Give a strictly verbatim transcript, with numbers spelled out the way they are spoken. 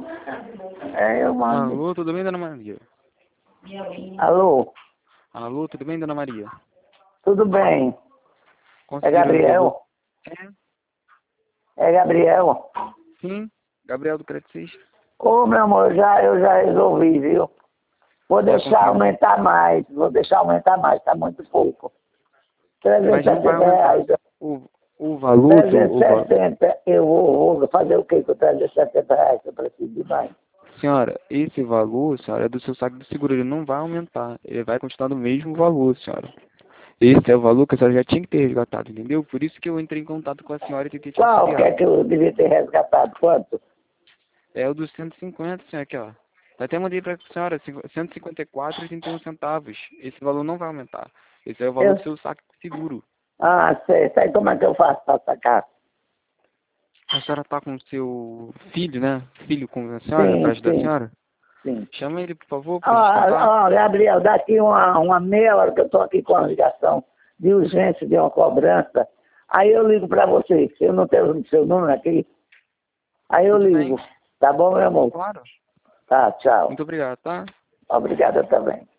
É, eu mando. Alô, tudo bem, dona Maria? Alô, Alô, tudo bem, dona Maria? tudo bem? É Conseguiram Gabriel? resolver? É Gabriel? É, sim, Gabriel do Crédito Suisse. Ô, meu amor, já, eu já resolvi, viu? Vou Já deixar conseguiu? aumentar mais, vou deixar aumentar mais, tá muito pouco. Mas não vai trezentos e sessenta aumentar. reais. O, o valor do... trezentos O e va... sessenta eu vou, vou fazer o quê com trezentos e sessenta reais? Eu preciso de mais. Senhora, esse valor, senhora, é do seu saque de seguro. Ele não vai aumentar. Ele vai continuar no mesmo valor, senhora. Esse é o valor que a senhora já tinha que ter resgatado, entendeu? Por isso que eu entrei em contato com a senhora e tentei te Qual que é auxiliar. que eu devia ter resgatado? Quanto? É o dos cento e cinquenta, senhora, aqui, ó. Até mandei pra senhora, cento e cinquenta e quatro e trinta e um centavos. Esse valor não vai aumentar. Esse é o valor Eu... do seu saque de seguro. Ah, sei. Sei como é que eu faço para sacar? A senhora tá com o seu filho, né? Filho com a senhora, pra Sim, ajudar a sim, senhora? sim. Chama ele, por favor, pra gente tentar. Ó, ó, Gabriel, daqui uma, uma meia hora que eu estou aqui com a ligação de urgência de uma cobrança, aí eu ligo para você. Eu não tenho o seu número aqui. Aí eu Tudo bem? ligo. Tá bom, meu amor? Claro. Tá, tchau. Muito obrigado, tá? Obrigado também.